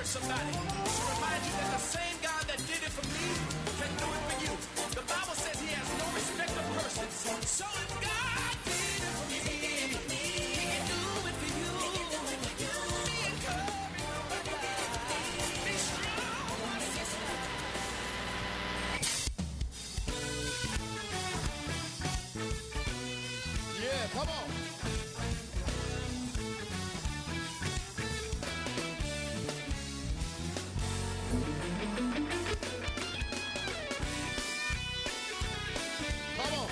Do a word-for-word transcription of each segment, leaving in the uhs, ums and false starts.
encourage somebody to remind you that the same God that did it for me can do it for you. The Bible says he has no respect of persons. So if God did it for me, he can do it for you. Be encouraged, be strong. Yeah, come on. Come on.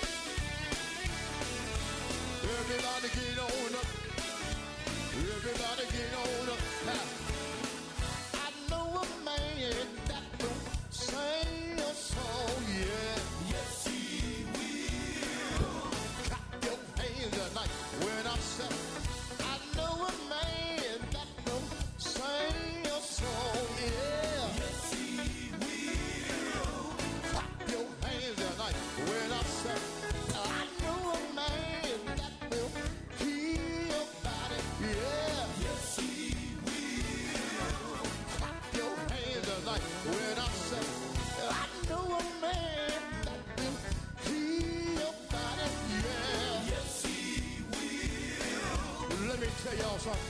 Everybody get on up. Everybody get on up. I know a man that will sing a song, yeah. Yes, he will. Clap your hands tonight when I say, I know a man that will sing a song, yeah. Yes, he will. Clap your hands tonight when I say, I know a man that will heal your body, yeah. Yes, he will. Clap your hands tonight when I say, I know a man that will heal your body, yeah. Yes, he will. Let me tell y'all something.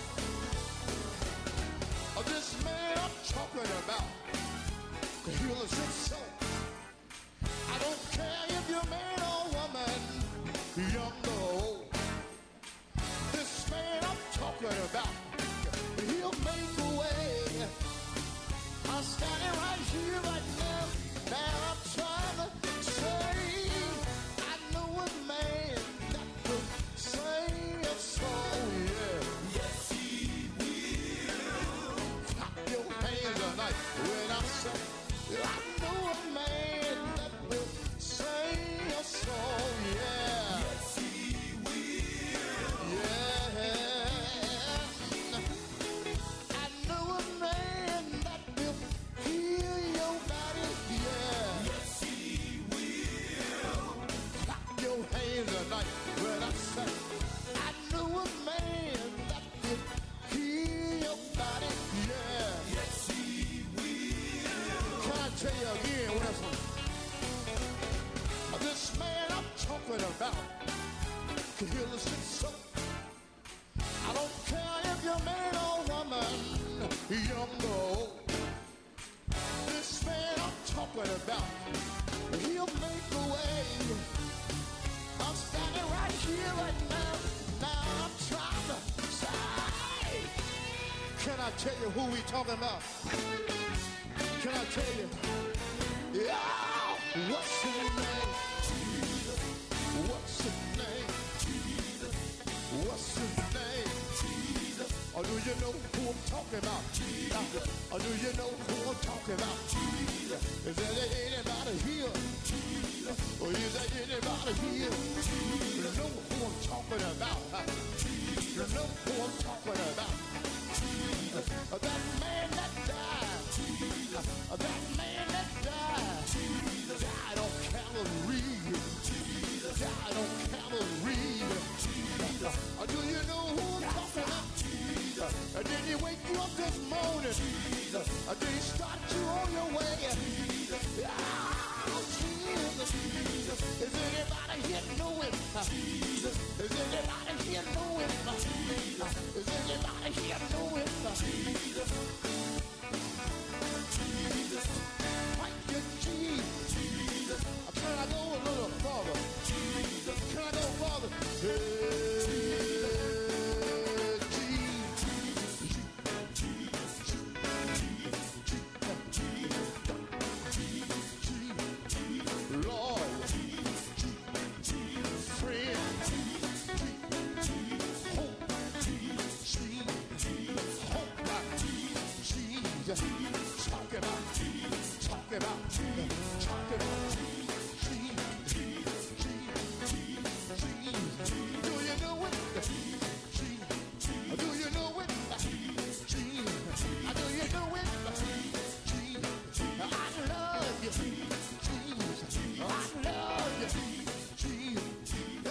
Uh, This man I'm talking about can heal a sick soul. I don't care if you're man or woman, young or old. This man I'm talking about, he'll make a way. I'm standing right here, right now. Now I'm trying to say, I know a man that will sing a song, yeah. Yes, he will. Clap your hands tonight when I say, I know a man that will sing a song, yeah. Yes, he will. Yeah. I know a man that will heal your body, yeah. Yes, he will. Clap your hands tonight when I say, I know a man that will heal your body, yeah. Yes, he will. Can I tell you again, Wesley? This man I'm talking about can heal a sick soul. I don't care if you're man or woman, young or old. This man I'm talking about, he'll make a way. I'm standing right here, right now. Now I'm trying to say. Can I tell you who we talking about? Can I tell you? Yeah, what's his name? Jesus. What's his name? Jesus. What's his name? Jesus. Or do you know who I'm talking about? Jesus. Or do you know who I'm talking about? Jesus. Is there anybody here? Jesus. Or is there anybody here? Jesus. You know who I'm talking about? Jesus. You know who I'm talking about? Jesus. That man that died. Jesus. That man that died. Jesus. Died on Calvary. Jesus. Died on Calvary. Jesus. Do you know who I'm talking about? Jesus. Did he wake you up this morning? Jesus. Did he start you on your way? Jesus. Oh, Jesus. Jesus. Is anybody here know him? Jesus. Is anybody here know him? Jesus. Is anybody here know him? Jesus. Jesus. Thank you, Jesus. Jesus. Can I go a little farther? Jesus. Can I go farther? Hey, talk about, talk about, talk about Jesus, Jesus, Jesus, Jesus. Do you know it? Jesus. Do you know it? Jesus. Do you know it? Jesus. I love you, Jesus. I love you, Jesus.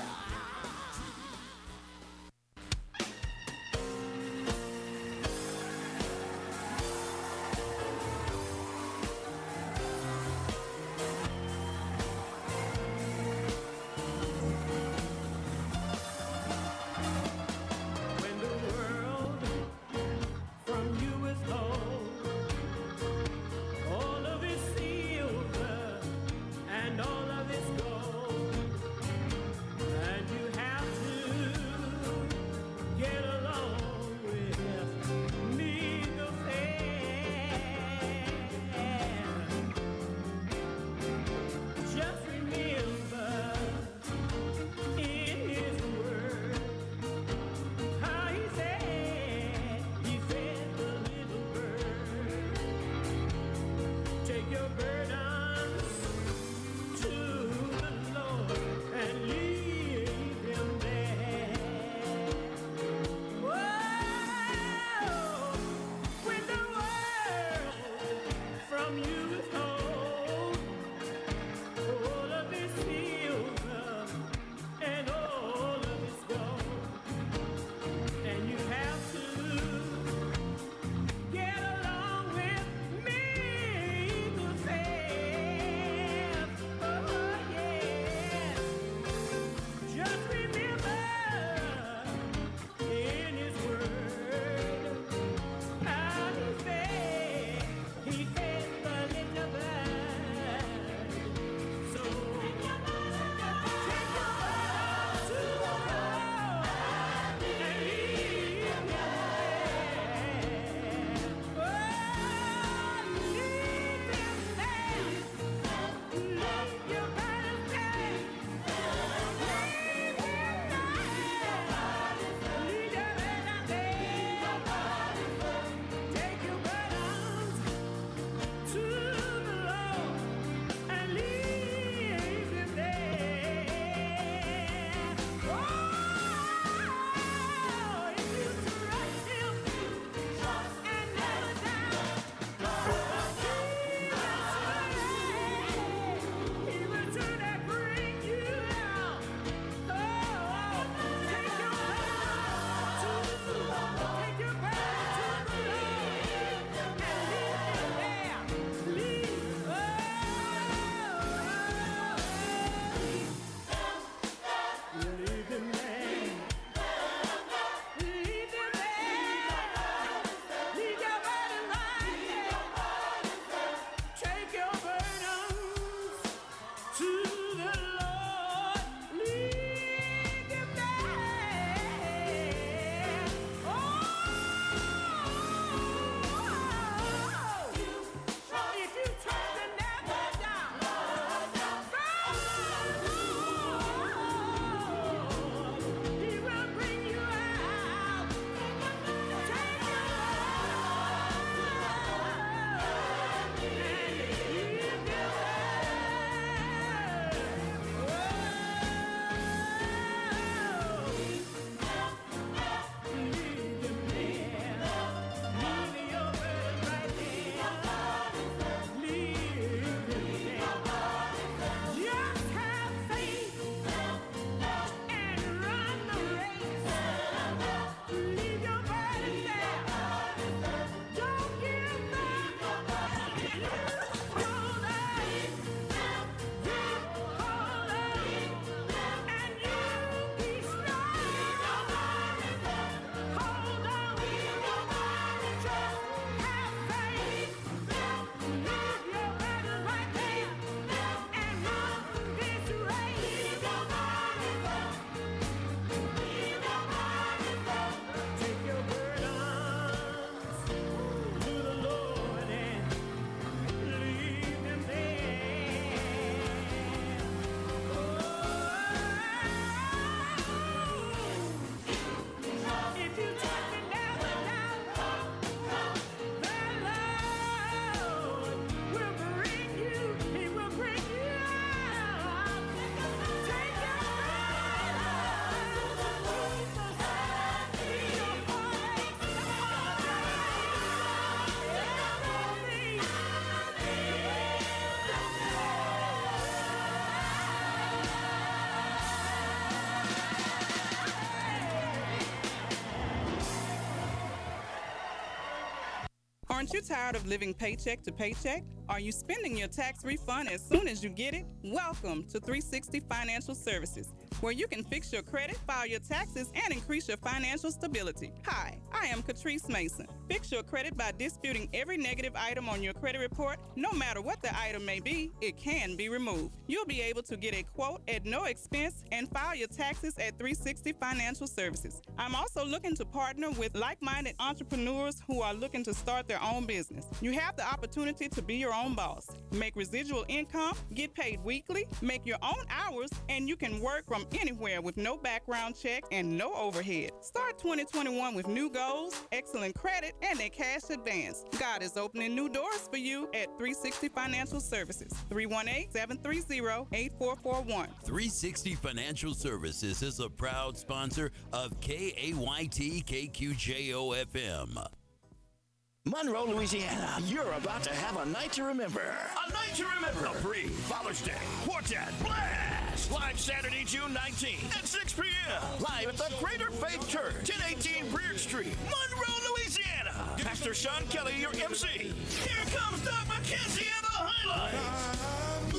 Aren't you tired of living paycheck to paycheck? Are you spending your tax refund as soon as you get it? Welcome to three sixty Financial Services, where you can fix your credit, file your taxes, and increase your financial stability. Hi, I am Catrice Mason. Fix your credit by disputing every negative item on your credit report. No matter what the item may be, it can be removed. You'll be able to get a quote at no expense and file your taxes at three sixty Financial Services. I'm also looking to partner with like-minded entrepreneurs who are looking to start their own business. You have the opportunity to be your own boss, make residual income, get paid weekly, make your own hours, and you can work from anywhere with no background check and no overhead. Start twenty twenty-one with new goals, excellent credit, and a cash advance. God is opening new doors for you at three sixty Financial Services. three one eight, seven three zero, eight four four one. three sixty Financial Services is a proud sponsor of K A Y T K Q J O F M. Monroe, Louisiana, you're about to have a night to remember. A night to remember. A free Father's Day Quartet Blast. Live Saturday, June nineteenth at six p.m. Live at the Greater Faith Church, ten eighteen Breard Street, Monroe, Louisiana. Pastor Sean Kelly, your M C. Here comes Doug McKenzie and the highlights.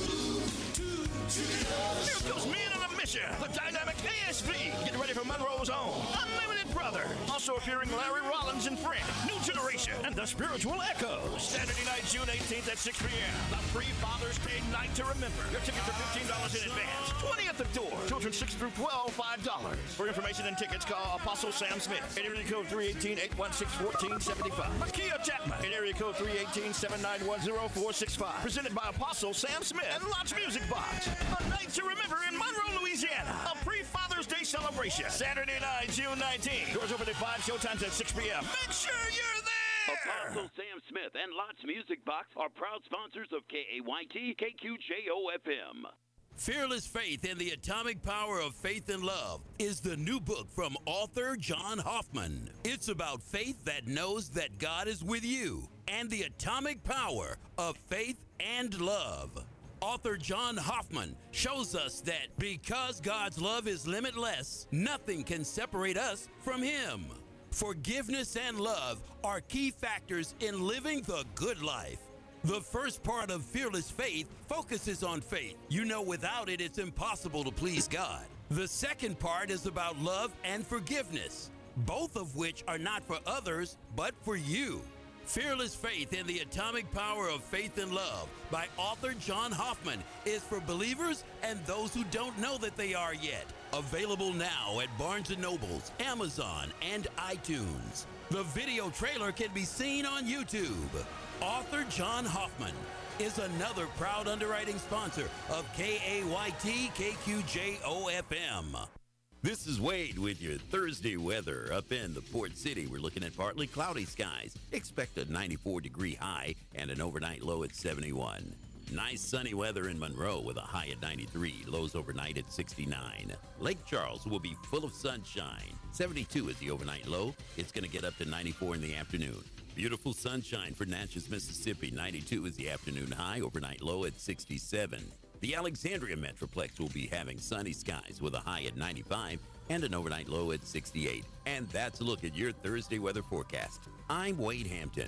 Here goes Men on a Mission, the dynamic A S V. Get ready for Monroe's own Unlimited Brother. Also appearing Larry Rollins and Friends, New Generation, and the Spiritual Echoes. Saturday night, June eighteenth at six p.m. The free Father's Day night to remember. Your tickets are fifteen dollars in advance, twenty dollars at the door. Children six through twelve, five dollars. For information and tickets, call Apostle Sam Smith at area code three one eight, eight one six, one four seven five. Makia Chapman at area code three one eight, seven nine one, zero four six five. Presented by Apostle Sam Smith and Lots Music Box. A night to remember in Monroe, Louisiana. A pre-Father's Day celebration. Saturday night, June nineteenth. Doors open at five, showtimes at six p.m. Make sure you're there! Apostle Sam Smith and Lots Music Box are proud sponsors of K A Y T K Q J O F M. Fearless Faith and the Atomic Power of Faith and Love is the new book from author John Hoffman. It's about faith that knows that God is with you and the atomic power of faith and love. Author John Hoffman shows us that because God's love is limitless, nothing can separate us from Him. Forgiveness and love are key factors in living the good life. The first part of Fearless Faith focuses on faith. You know, without it, it's impossible to please God. The second part is about love and forgiveness, both of which are not for others, but for you. Fearless Faith and the Atomic Power of Faith and Love by author John Hoffman is for believers and those who don't know that they are yet. Available now at Barnes and Nobles, Amazon, and iTunes. The video trailer can be seen on YouTube. Author John Hoffman is another proud underwriting sponsor of K A Y T K Q J O F M. This is Wade with your Thursday weather. Up in the Port City, we're looking at partly cloudy skies. Expect a ninety-four degree high and an overnight low at seventy-one. Nice sunny weather in Monroe with a high at ninety-three, lows overnight at sixty-nine. Lake Charles will be full of sunshine. seventy-two is the overnight low. It's going to get up to ninety-four in the afternoon. Beautiful sunshine for Natchez, Mississippi. ninety-two is the afternoon high, overnight low at sixty-seven. The Alexandria Metroplex will be having sunny skies with a high at ninety-five and an overnight low at sixty-eight. And that's a look at your Thursday weather forecast. I'm Wade Hampton.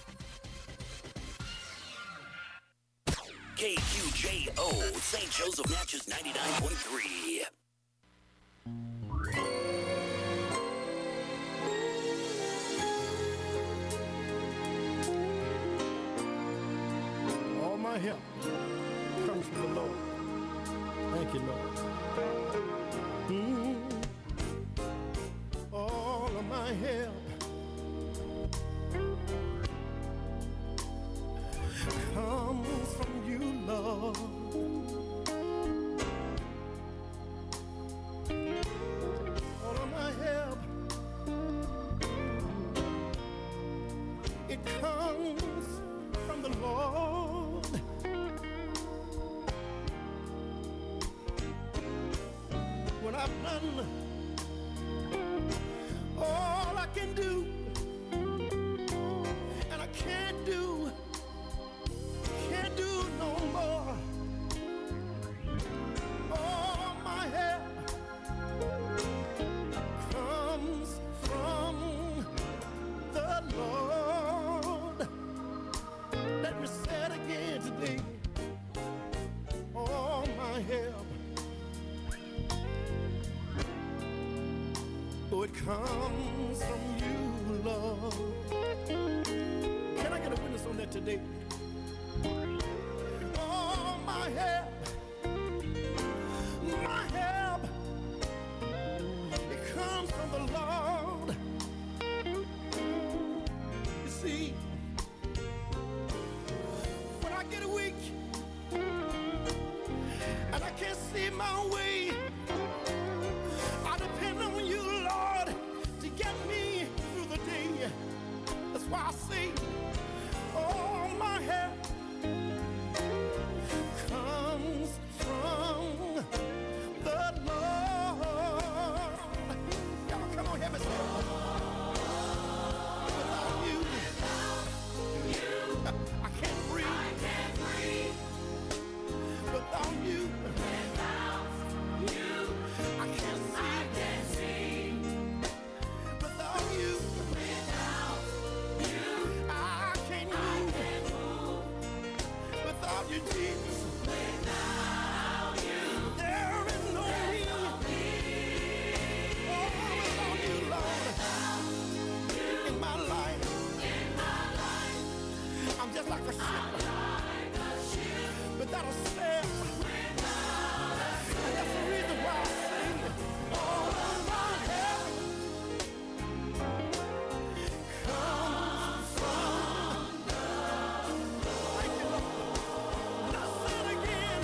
K Q J O, Saint Joseph Natchez ninety-nine point three. All my help comes from the Lord. Thank you, Lord. Mm. All of my help comes from you, Lord. All of my help, it comes from the Lord. When I've done all I can do, and I can't do, can't do no more. All my help comes from the Lord. comes from you, Lord. Can I get a witness on that today? Oh, my help, my help, it comes from the Lord. You see, when I get weak and I can't see my way, I depend on you, Lord, to get me through the day. That's why I say, oh, my help comes from the Lord. Y'all come on, help me say it. Without you, I can't breathe. Without you, I can't see. Without you, I can't move. Without you, Jesus, there is no me. Oh, without you, Lord, in my life, I'm just like a ship without a sail. And that's the reason why I sing, all of my help comes from the Lord. Thank you, Lord. And I say it again,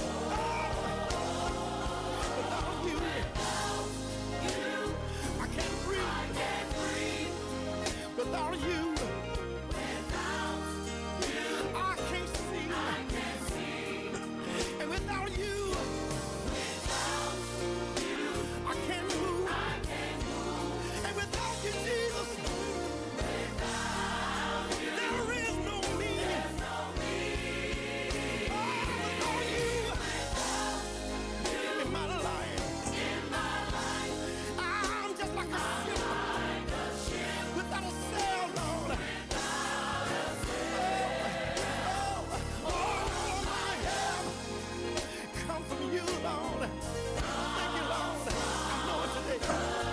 oh, without you, I can't breathe. Without you, I can't see. And without you, I can't move. And without you, Jesus, there is no me. Oh, without you in my life, I'm just like a ship without a sail, Lord. Oh, all my help come from you, Lord. Thank you, Lord. I know it today.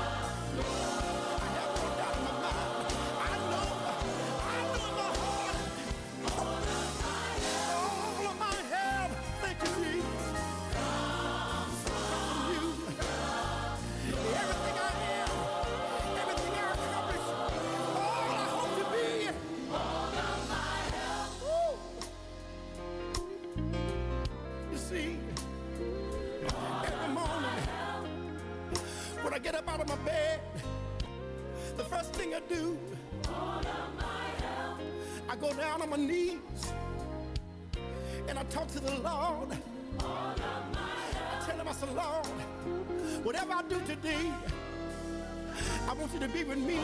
I have no doubt in my mind. I know, I know in my heart. All of my help, thank you, Jesus, comes from you. Everything I am, everything I accomplish, all I hope to be, all of my help. You see, every morning when I get up out of my bed, the first thing I do, I go down on my knees and I talk to the Lord. I tell him, I said, Lord, whatever I do today, I want you to be with me.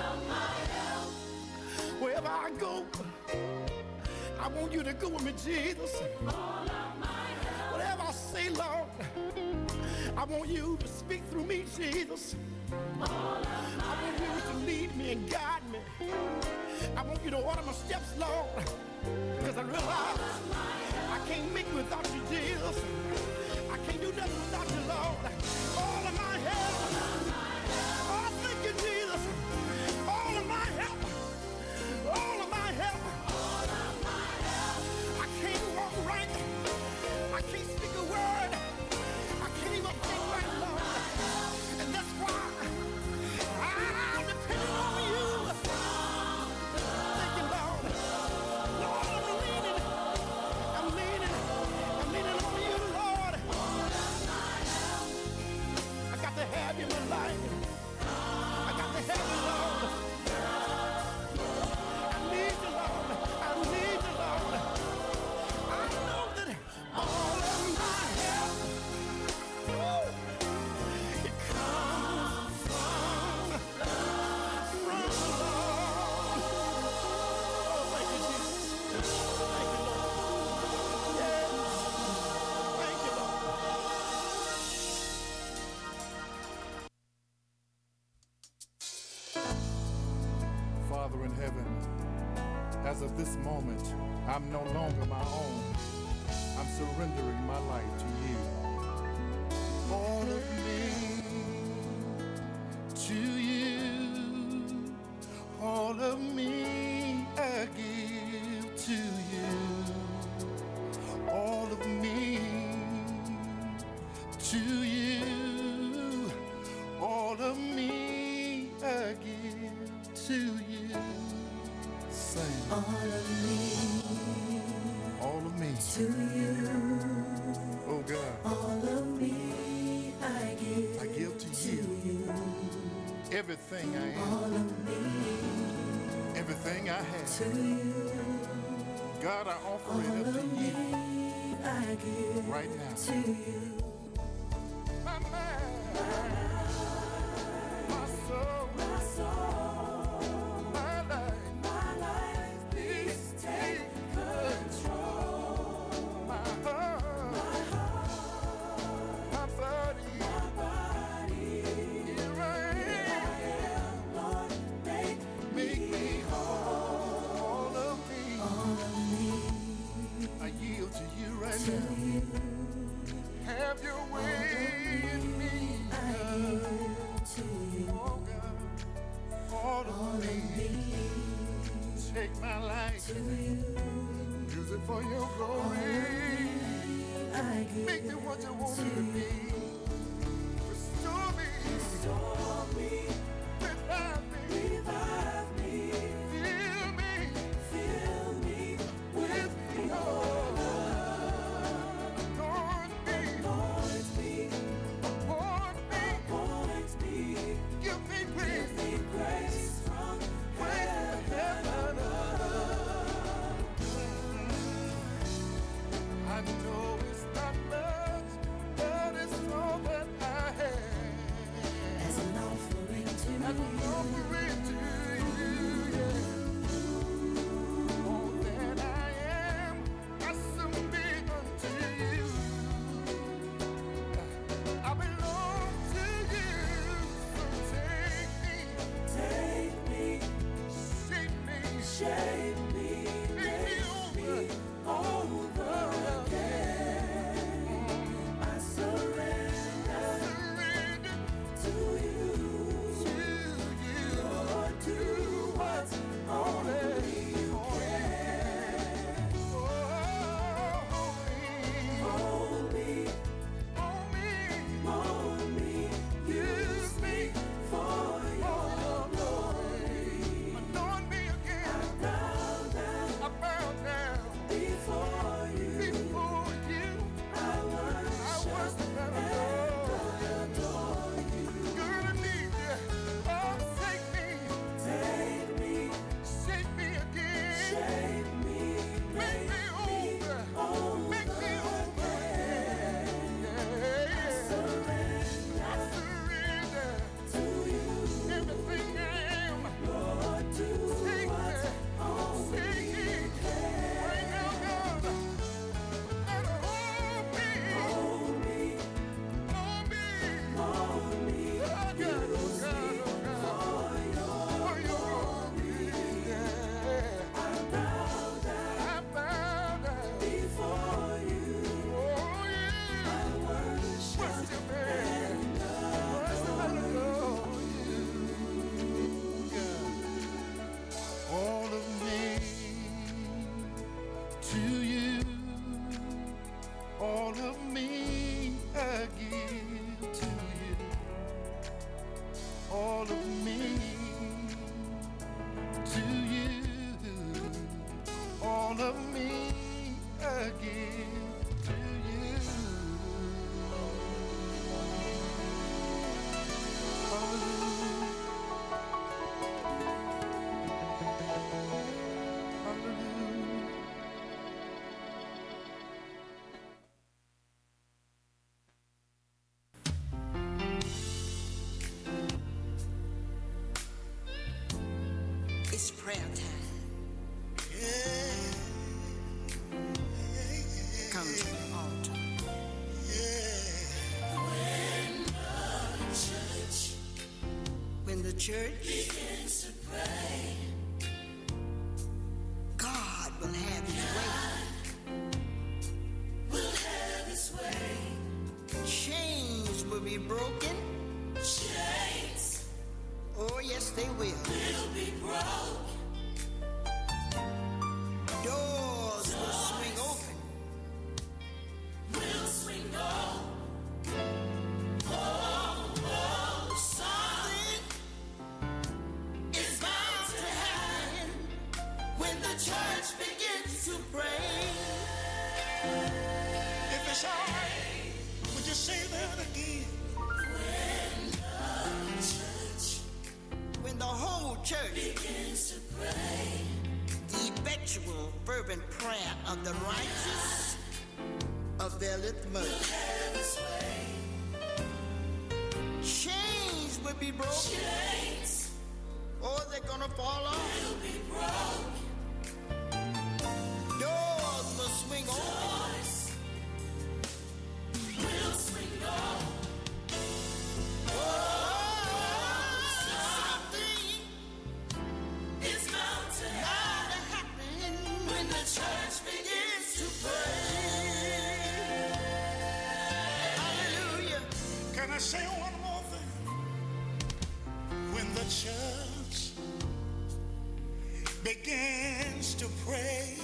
Wherever I go, I want you to go with me, Jesus. Whatever I say, Lord, I want you to speak through me, Jesus. I want you to lead me and guide me. I want you to order my steps, Lord, because I realize I can't make it without you, Jesus. I can't do nothing without you, Lord. All of my help. Oh, thank you, Jesus. All of my help. All of my help. I can't walk right. I can't speak a word. I can't even think right, Lord. And that's why I'm depending on you. Thank you, Lord. Lord, I'm leaning. I'm leaning. I'm leaning on you, Lord. I got to have you in my life. I got to have you, Lord. I need you, Lord. I need you, Lord. I know that all of my help, woo, it comes from, from the Lord. Oh, thank you, Jesus. Thank you, Lord. Yes. Thank you, Lord. Father in heaven, as of this moment, I'm no longer my own. I'm surrendering my life to you. All of me to you. All of me I give to you. All of me to you. All of me I give to you. Sing. All of me. All of me to you. Oh God. All of me I give, I give to, to you. you. Everything I am. All of me. Everything I have. To you. God, I offer All it up to of you. Me I give right now. To you. My mind. My soul. My soul. My life. My life. Please take control. My heart. My heart. My body. My body. Here I Here I am, Lord, make, Make me me whole. All of me. All of me. I yield to you right To now. you. Have your way in me. I give to you. Oh God. All of All me. of me. Take my life. To you. Use it for your All of glory. me. I give Make me what you want to me to you. be. Restore me. Restore me. Revive me. Revive me. Fill me Fill me with your love. Anoint me. Anoint me. Appoint me. Appoint me. Give me Give grace. me grace from heaven above. I know it's not much, but it's all that I have. As an offering to As an you. offering to you, yeah. All that I am, I submit unto you. I belong to you, so take me, Take me, shape me, shape me, make me over. me over again. I surrender Surrender to you. to you. Lord, do what only you can. Oh, Hold me, hold me, mold me, use me for your glory. anoint me again. Bow down I bow down before you. before you. I I worship worship and and adore. adore you. Girl, I need you. Oh, take me, Take me, shape me again. shape me, Make me over. over Make me over. again. Yeah, yeah. Surrender I surrender to you. everything I am. Lord, do Take what me, only take you me can. right now, God, and hold me, Hold me, hold me. mold me, Oh God, oh use God, me oh God, for your for your glory, yeah. I bow down I bow down before you. oh I yeah, worship worship and and worship and adore you, God. All of me to you, all of me I give to you, all of me to you, all of me I give to you. Hallelujah. Hallelujah. It's prayer time. Come to the altar. When the church begins to pray, God will have his way. Will have his way. Chains will be broken. Chains. Oh, yes, they will. Will be broke. Doors will swing open. Will swing open. Oh, oh, something is bound to happen when the church begins to pray. If it's all right, would you say that again? When the church When the whole church begins to pray. the effectual, fervent prayer of the righteous availeth much. Have its way. Chains will be broken, Chains or they're gonna fall off. will be broke. Doors will swing open. Doors will swing open. Something It's bound to bound happen to happen when the church begins to pray. Hallelujah. Can I say one more thing? When the church begins to pray,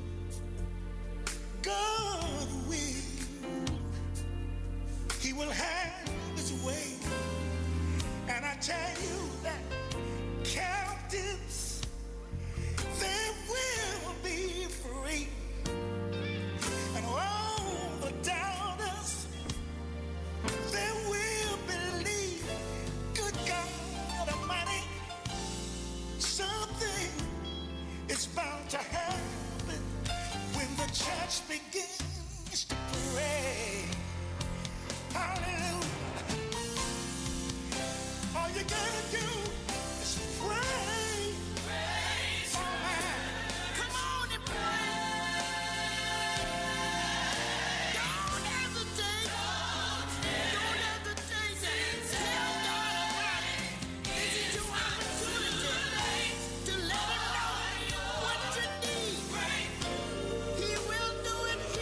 God will, He will have His way. And I tell you that captives, they will be free. And all the doubters, they will believe. Good God Almighty, something is bound to happen when the church begins to pray. Hallelujah. All you gotta do is pray. Praise Oh, man. Come on and pray. Don't hesitate. Don't hesitate. Tell God about it. This is your opportunity to let Him know what you need. He will do it. He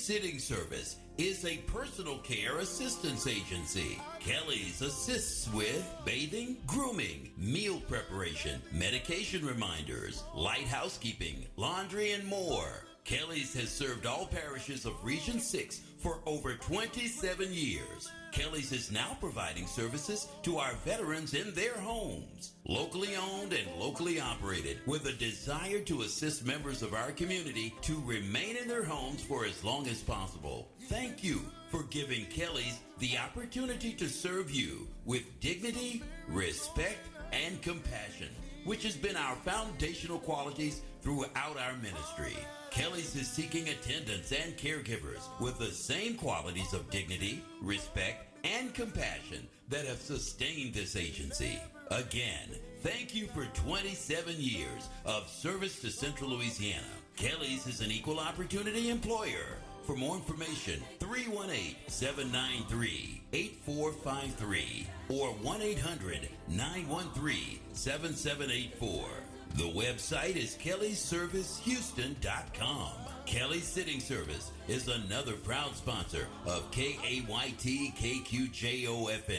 Sitting Service is a personal care assistance agency. Kelly's assists with bathing, grooming, meal preparation, medication reminders, light housekeeping, laundry, and more. Kelly's has served all parishes of Region six for over twenty-seven years. Kelly's is now providing services to our veterans in their homes. Locally owned and locally operated, with a desire to assist members of our community to remain in their homes for as long as possible. Thank you for giving Kelly's the opportunity to serve you with dignity, respect, and compassion, which has been our foundational qualities throughout our ministry. Kelly's is seeking attendants and caregivers with the same qualities of dignity, respect, and compassion that have sustained this agency. Again, thank you for twenty-seven years of service to Central Louisiana. Kelly's is an equal opportunity employer. For more information, three one eight, seven nine three, eight four five three or one eight hundred, nine one three, seven seven eight four. The website is kellys service houston dot com. Kelly's Sitting Service is another proud sponsor of K A Y T K Q J O F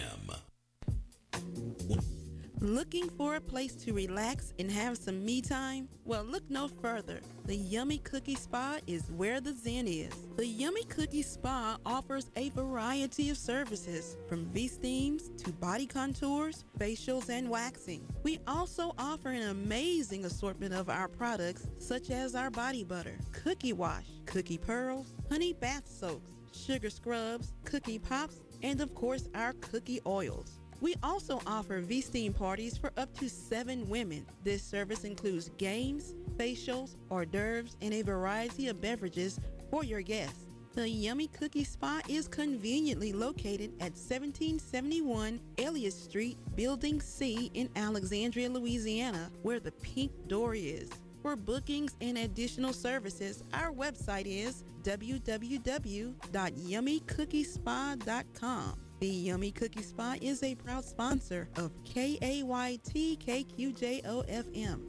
M. Looking for a place to relax and have some me time? Well, look no further. The Yummy Cookie Spa is where the zen is. The Yummy Cookie Spa offers a variety of services, from V-steams to body contours, facials, and waxing. We also offer an amazing assortment of our products, such as our body butter, cookie wash, cookie pearls, honey bath soaks, sugar scrubs, cookie pops, and of course our cookie oils. We also offer V-steam parties for up to seven women. This service includes games, facials, hors d'oeuvres, and a variety of beverages for your guests. The Yummy Cookie Spa is conveniently located at seventeen seventy-one Elliott Street, Building C in Alexandria, Louisiana, where the pink door is. For bookings and additional services, our website is w w w dot yummy cookie spa dot com. The Yummy Cookie Spa is a proud sponsor of K A Y T K Q J O F M.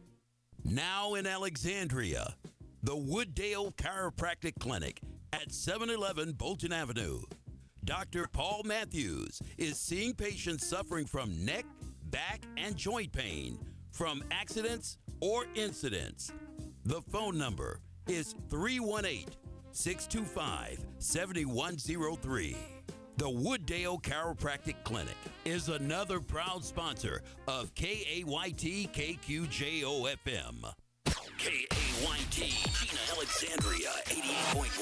Now in Alexandria, the Wooddale Chiropractic Clinic at seven eleven Bolton Avenue. Doctor Paul Matthews is seeing patients suffering from neck, back, and joint pain from accidents or incidents. The phone number is three one eight, six two five, seven one zero three. The Wooddale Chiropractic Clinic is another proud sponsor of K A Y T K Q J O F M. K A Y T, Gina Alexandria, eighty-eight point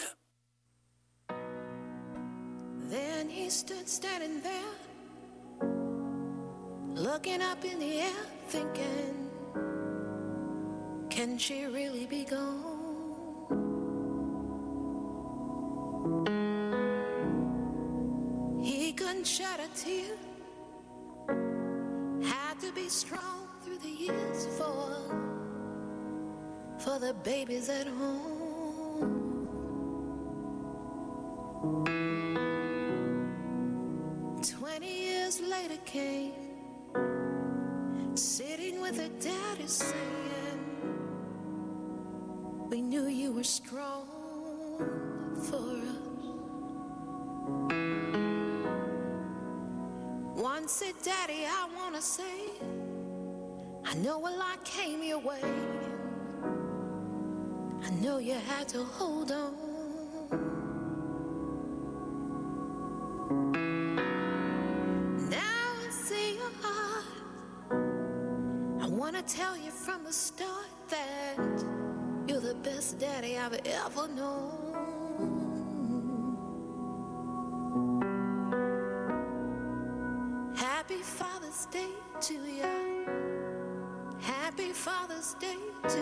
one. Then he stood standing there, looking up in the air, thinking, can she really be gone? He couldn't shed a tear, had to be strong through the years for, for the babies at home. Twenty years later came, sitting with her daddy saying, we knew you were strong for us. One said, Daddy, I wanna say, I know a lot came your way. I know you had to hold on. Now I see your heart. I wanna tell you from the start that you're the best daddy I've ever known. Happy Father's Day to you. Happy Father's Day to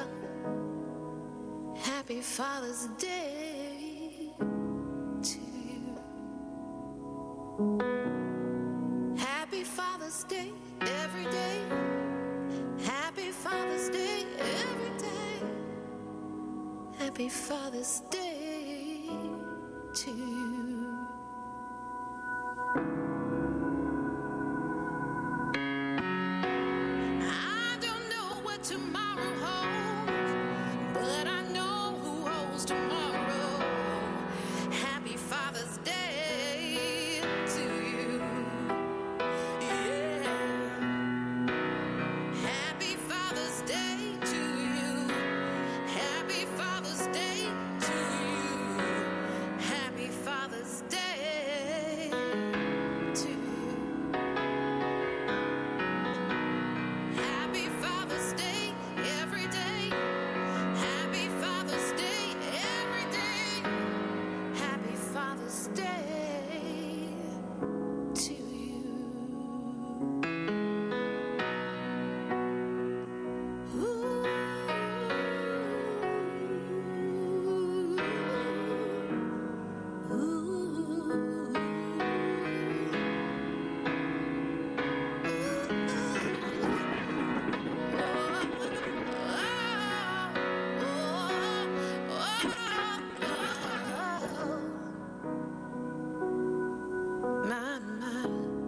you. Happy Father's Day to you. Happy Father's Day every day. Happy Father's Day every day. Happy Father's Day to you. I don't know what tomorrow holds, but I know who holds tomorrow. day to you. Ooh. My, my.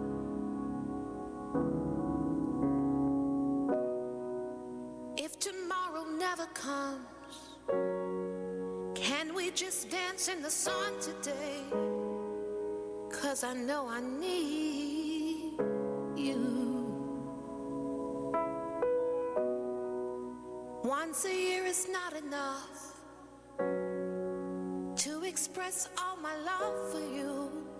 If tomorrow never comes, can we just dance in the sun today? 'Cause I know I need you. Once a year is not enough to express all my love for you.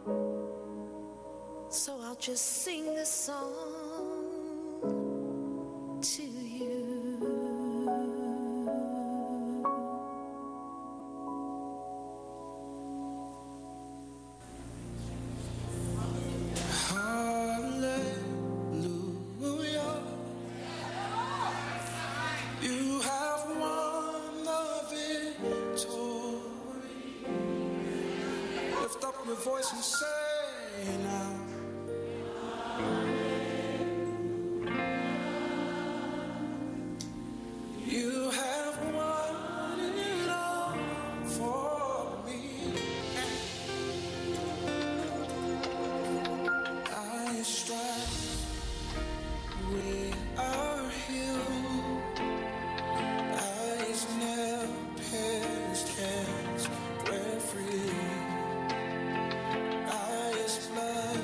So I'll just sing this song to you. Hallelujah. You have won the victory. Lift up your voice and say now. You have won it all for me. I strive, we are healed. Eyes never pierced, hands were free. Eyes blood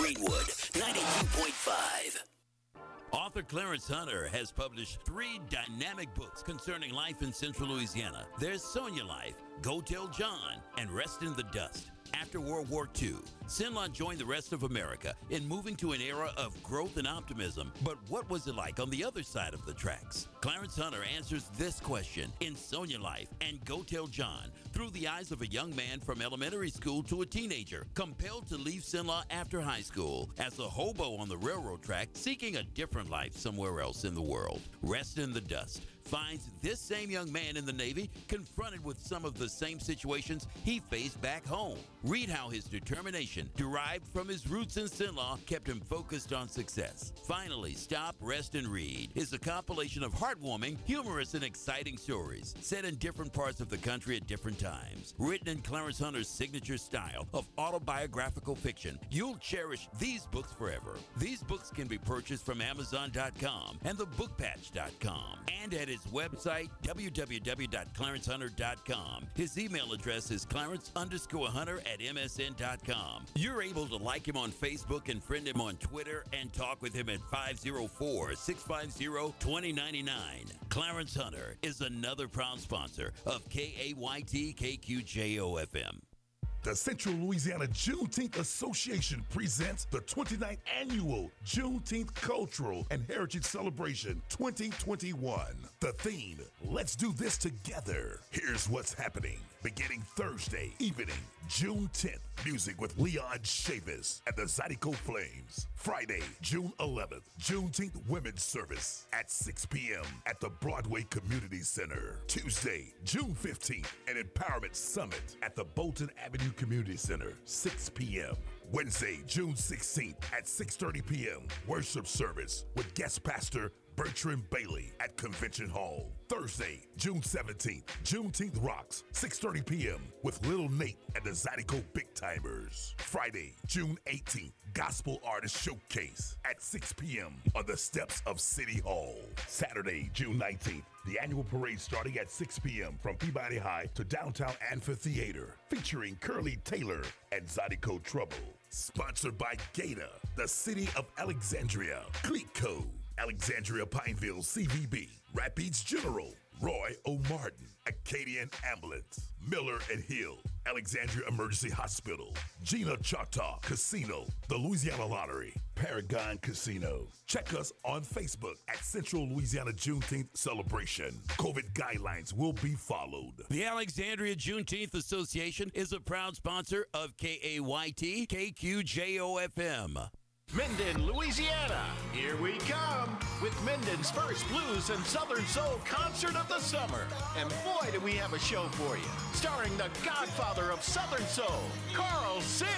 Greenwood, ninety-two point five. Author Clarence Hunter has published three dynamic books concerning life in Central Louisiana. There's Sonia Life, Go Tell John, and Rest in the Dust. After World War Two, Sinlaw joined the rest of America in moving to an era of growth and optimism. But what was it like on the other side of the tracks? Clarence Hunter answers this question in Sonia Life and Go Tell John through the eyes of a young man from elementary school to a teenager, compelled to leave Sinlaw after high school as a hobo on the railroad track, seeking a different life somewhere else in the world. Rest in the Dust finds this same young man in the Navy confronted with some of the same situations he faced back home. Read how his determination, derived from his roots in Sinlaw, kept him focused on success. Finally, Stop, Rest, and Read is a compilation of heartwarming, humorous, and exciting stories set in different parts of the country at different times. Written in Clarence Hunter's signature style of autobiographical fiction, you'll cherish these books forever. These books can be purchased from Amazon dot com and the book patch dot com and at his website, w w w dot clarence hunter dot com. His email address is clarence underscore hunter at m s n dot com. You're able to like him on Facebook and friend him on Twitter and talk with him at five oh four, six five zero, two oh nine nine. Clarence Hunter is another proud sponsor of K A Y T K Q J O F M. The Central Louisiana Juneteenth Association presents the twenty-ninth Annual Juneteenth Cultural and Heritage Celebration twenty twenty-one. The theme, Let's Do This Together. Here's what's happening. Beginning Thursday evening, June tenth, music with Leon Chavis and the Zydeco Flames. Friday, June eleventh, Juneteenth Women's Service at six p.m. at the Broadway Community Center. Tuesday, June fifteenth, an Empowerment Summit at the Bolton Avenue Community Center, six p.m. Wednesday, June sixteenth at six thirty p.m. worship service with guest pastor Bertram Bailey at Convention Hall. Thursday, June seventeenth, Juneteenth Rocks, six thirty p.m. with Little Nate and the Zydeco Big Timers. Friday, June eighteenth, Gospel Artist Showcase at six p.m. on the steps of City Hall. Saturday, June nineteenth, the annual parade starting at six p.m. from Peabody High to Downtown Amphitheater, featuring Curly Taylor and Zydeco Trouble. Sponsored by Gata, the City of Alexandria, Clique Code, Alexandria Pineville C V B, Rapides General, Roy O'Martin, Acadian Ambulance, Miller and Hill, Alexandria Emergency Hospital, Gina Choctaw Casino, the Louisiana Lottery, Paragon Casino. Check us on Facebook at Central Louisiana Juneteenth Celebration. COVID guidelines will be followed. The Alexandria Juneteenth Association is a proud sponsor of K A Y T K Q J O F M. Minden, Louisiana. Here we come with Minden's first blues and Southern Soul concert of the summer. And boy, do we have a show for you. Starring the godfather of Southern Soul, Carl Sims.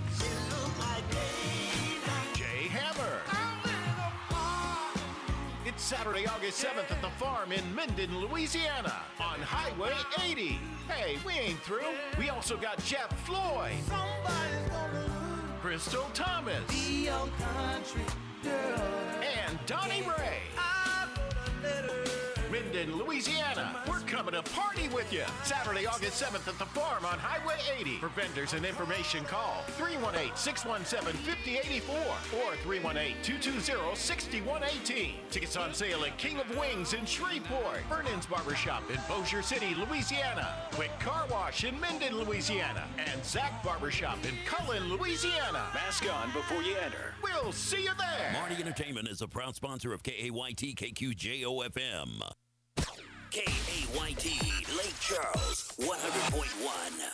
Jay Hammer. It's Saturday, August seventh at the Farm in Minden, Louisiana on Highway eighty. Hey, we ain't through. We also got Jeff Floyd. Crystal Thomas. Be your country girl. And Donnie Ray. Minden, Louisiana. We're coming to party with you. Saturday, August seventh at the Farm on Highway eighty. For vendors and information, call three one eight, six one seven, five oh eight four or three one eight, two two zero, six one one eight. Tickets on sale at King of Wings in Shreveport, Vernon's Barbershop in Bossier City, Louisiana, Quick Car Wash in Minden, Louisiana, and Zach Barbershop in Cullen, Louisiana. Mask on before you enter. We'll see you there. Marty Entertainment is a proud sponsor of K A Y T K Q J O F M. K A Y T, Lake Charles, one hundred point one.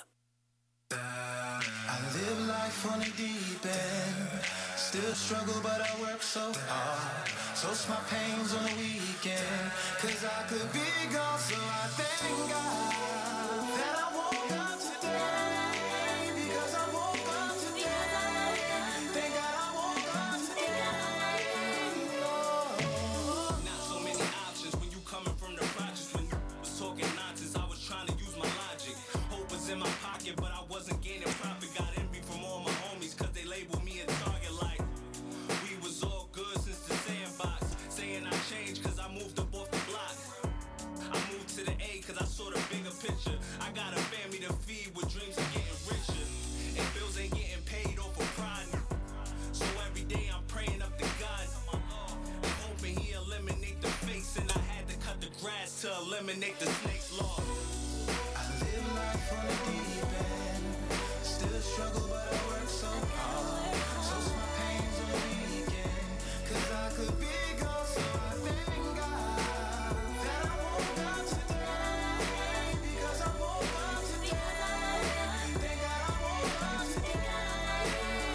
I live life on a deep end. Still struggle, but I work so hard. So my pains on the weekend. Cause I could be gone, so I thank God that I woke up today. Because I woke up today. Thank God I woke up today. Lord. Not so many options when you coming from the projects. When you was talking nonsense, I was trying to use my logic. Hope was in my pocket, but I wasn't gaining profit. Got envy from all my homies, cause they labeled me a target like we was all good since the sandbox. Saying I changed cause I moved up off the block. I moved to the A cause I saw the bigger picture. I got a family to feed with dreams of getting richer. And bills ain't getting paid off of pride. So has to eliminate the snake's law. I live life on a deep end. Still struggle, but I work so hard. So my pains on the weekend. Cause I could be gone, so I thank God that I woke up today. Because I woke up today. Thank God I woke up today.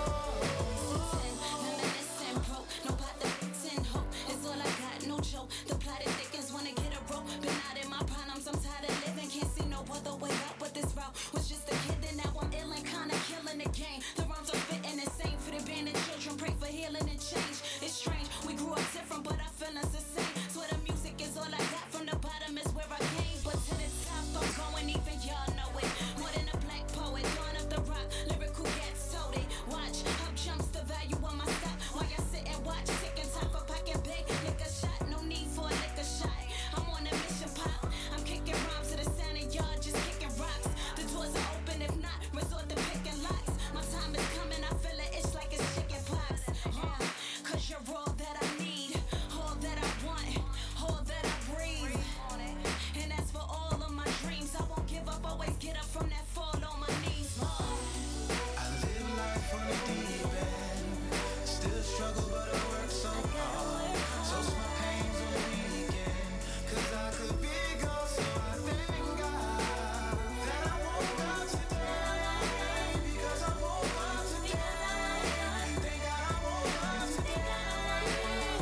Listen, broke, no pot to send hope. It's all I got, no joke. The plotted thickens wanna get a rope. Been out in my problems, I'm tired of living. Can't see no other way out, but this route was just a kid. And now I'm ill and kinda killing the game. The rhymes are fitting insane for the band and children. Pray for healing and change. It's strange, we grew up different, but our feelings the same. So the music is all I got. From the bottom is where I came, but to the top I'm going. Even y'all know it. More than a black poet, going up the rock. Lyrical gets told it. Watch, up jumps the value of my stock. While y'all sit and watch, ticking time for pocket big. Liquor shot, no need for a liquor shot. I'm on a mission pop. I'm kicking rhymes to the sound of y'all just kicking rocks. The doors are open, if not, resort to picking locks. My time is coming, I feel it, it's like it's chicken pox. Uh, Cause you're all that I need, all that I want, all that I breathe. And as for all of my dreams, I won't give up, always get up from that fall on my knees. Uh, I live life on a deep end. Still struggle, but I work so hard. So my pains on the weekend. Cause I could be gone, so I thank God that I woke up today. Because I woke up today. Thank God I woke up today.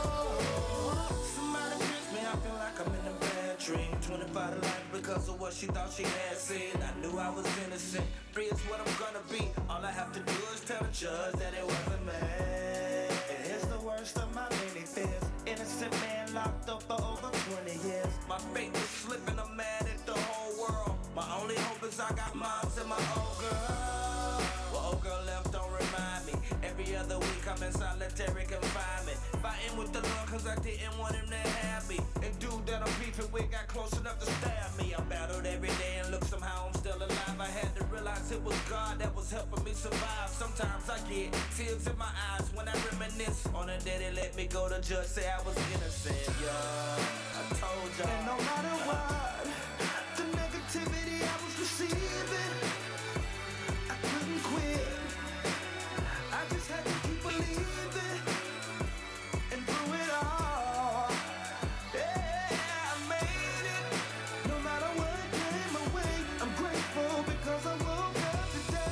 Somebody pinch me, I feel like I'm in a bad dream. twenty-five to life because of what she thought she had seen. I knew I was innocent. Free is what I'm gonna be. All I have to do is tell the judge that it wasn't me. And it's the worst of my many fears. Innocent man locked up for over twenty years. My fate was slipping, I'm mad at the whole world. My only hope is I got moms and my old girl. Well, old girl left, don't remind me. Every other week I'm in solitary confinement. Fighting with the Lord cause I didn't want him to have me. And dude that I'm beefing with got close enough to stab me. I battled every day and look, somehow I'm still alive. I had to realize it was God that was helping me survive. Sometimes I get tears in my eyes when I reminisce on the day they let me go. The judge say I was innocent, yeah. I told y'all. And no matter what, the negativity I was receiving, I couldn't quit. I just had to keep believing. And through it all, yeah, I made it. No matter what came my way, I'm grateful because I woke up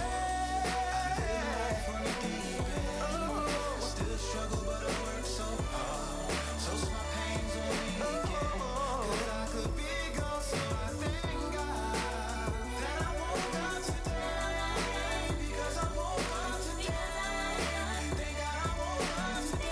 today. I live life on a deep end. Still struggle, but I work so hard. So my pains on the weekend. Cause I could be gone, so I thank God that I woke up today. Because I woke up today. Thank God I woke up today.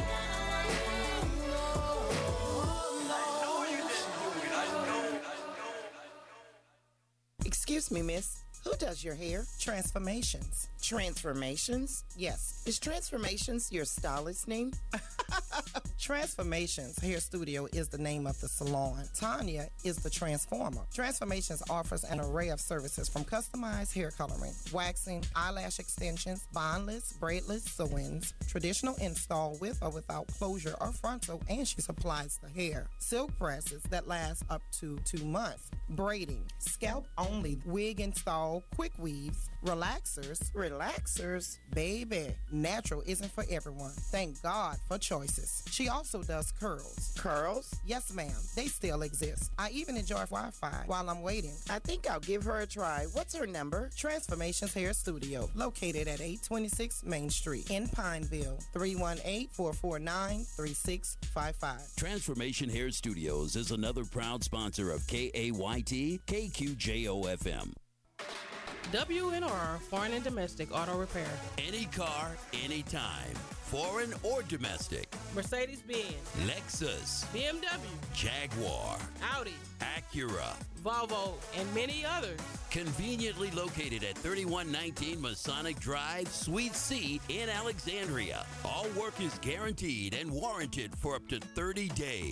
Excuse me, miss. Who does your hair? Transformations. Transformations? Yes. Is Transformations your stylist name? Transformations Hair Studio is the name of the salon. Tanya is the transformer. Transformations offers an array of services from customized hair coloring, waxing, eyelash extensions, bondless, braidless sew-ins, traditional install with or without closure or frontal, and she supplies the hair. Silk presses that last up to two months. Braiding, scalp only, wig install, quick weaves, relaxers. Relaxers? Baby, natural isn't for everyone. Thank God for choices. She also does curls. Curls? Yes, ma'am. They still exist. I even enjoy Wi-Fi while I'm waiting. I think I'll give her a try. What's her number? Transformations Hair Studio, located at eight twenty-six Main Street in Pineville. three one eight, four four nine, three six five five. Transformation Hair Studios is another proud sponsor of K A Y T, K Q J O F M. W N R Foreign and Domestic Auto Repair. Any car, anytime. Foreign or domestic. Mercedes-Benz. Lexus. B M W. Jaguar. Audi. Acura. Volvo, and many others. Conveniently located at thirty-one nineteen Masonic Drive, Suite C in Alexandria. All work is guaranteed and warranted for up to thirty days.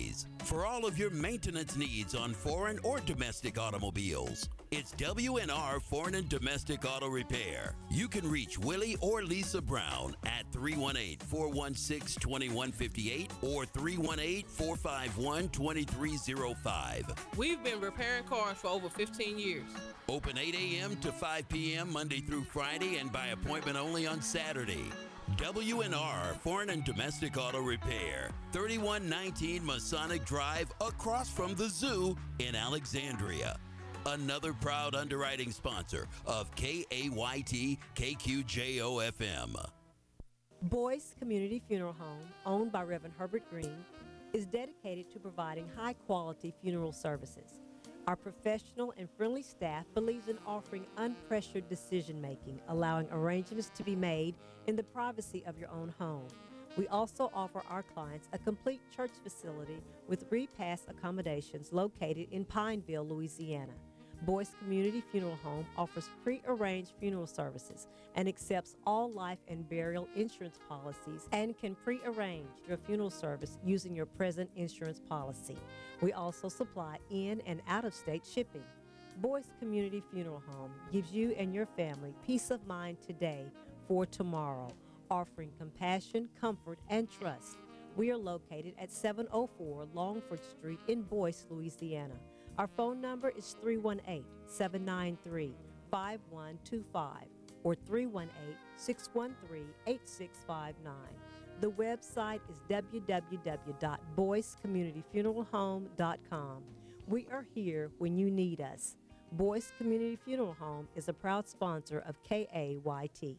For all of your maintenance needs on foreign or domestic automobiles, it's W N R Foreign and Domestic Auto Repair. You can reach Willie or Lisa Brown at three one eight, four one six, two one five eight or three one eight, four five one, two three zero five. We've been repairing cars for over fifteen years. Open eight a.m. to five p.m. Monday through Friday and by appointment only on Saturday. W N R Foreign and Domestic Auto Repair, thirty-one nineteen Masonic Drive, across from the zoo in Alexandria. Another proud underwriting sponsor of K A Y T K Q J O F M. Boyce Community Funeral Home, owned by Reverend Herbert Green, is dedicated to providing high-quality funeral services. Our professional and friendly staff believes in offering unpressured decision-making, allowing arrangements to be made in the privacy of your own home. We also offer our clients a complete church facility with repass accommodations located in Pineville, Louisiana. Boyce Community Funeral Home offers pre-arranged funeral services and accepts all life and burial insurance policies and can pre-arrange your funeral service using your present insurance policy. We also supply in and out-of-state shipping. Boyce Community Funeral Home gives you and your family peace of mind today for tomorrow, offering compassion, comfort, and trust. We are located at seven oh four Longford Street in Boyce, Louisiana. Our phone number is three one eight, seven nine three, five one two five or three one eight, six one three, eight six five nine. The website is w w w dot boyce community funeral home dot com. We are here when you need us. Boyce Community Funeral Home is a proud sponsor of K A Y T.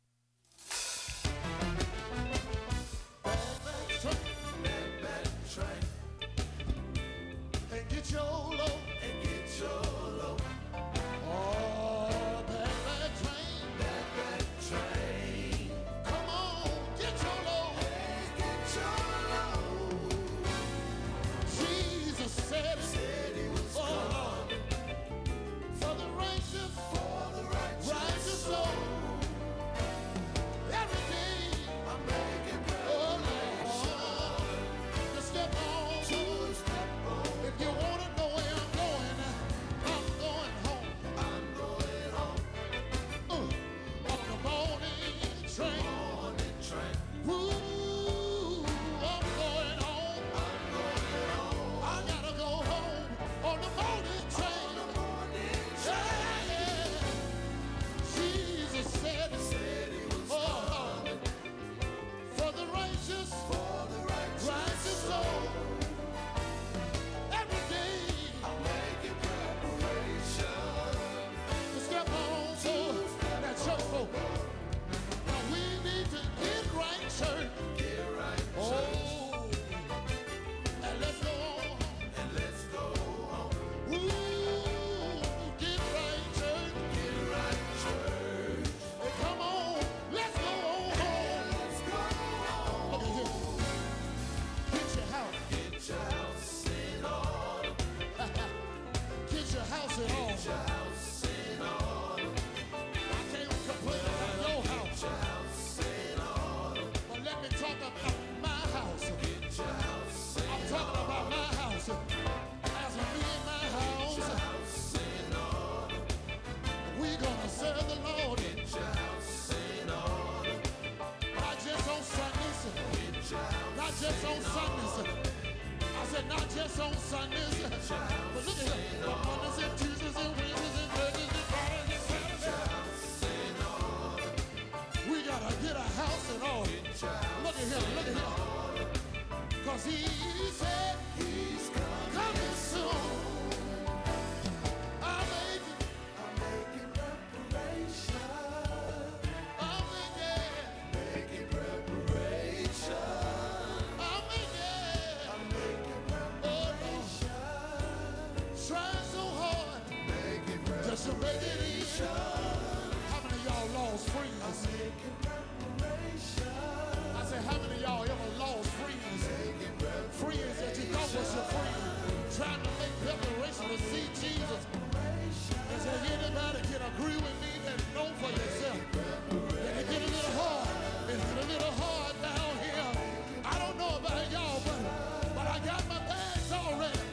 And get your load. And get your load. Oh, that bad train. That bad train. Come on, get your load. Hey, get your load. Jesus said, said he was oh, coming. For the righteous, for the righteous, righteous soul. Every day I'm making preparation to step on. To step on. If you want to know where I'm going, I'm going home. I'm going home. Uh, on the morning train. Morning train. Ooh, I'm going home. I'm going home. I gotta go home on the morning train. On the morning train. Yeah. Jesus said, said he was oh, coming. For the righteous, for the righteous, righteous soul. Every day I'm making preparation to step on to that church folk. Now we need to get right, church. Get right, church. Oh, and let's go on. And let's go on. Ooh, get right, church. Get right, church. Hey, come on, let's go on. Let's go on. Look at here. Get your house. Get your house in order. Get your house in order. Get your house in order. I can't complain about your house. Get your house in order. But let me talk about my house. Get your house in order. I'm talking about my house. As for me and my house, get your house in order. We gonna serve the Lord. Get your house in order. Not just on Sundays. Get your house. Not just on Sundays. I said not just on Sundays, but look at here. On Mondays and Tuesdays and Wednesdays and Thursdays and Fridays and Saturdays. We gotta get a house in order. Look at him, look at him. Cause he said he's coming soon. I'm making, I'm making preparation. I'm making, making preparation. I'm making, I'm making preparation. Trying so hard, making preparation. Just to make it easy. How many of y'all lost friends? I'm making preparation. I said, how many of y'all ever lost friends? Friends that you thought was your friend, trying to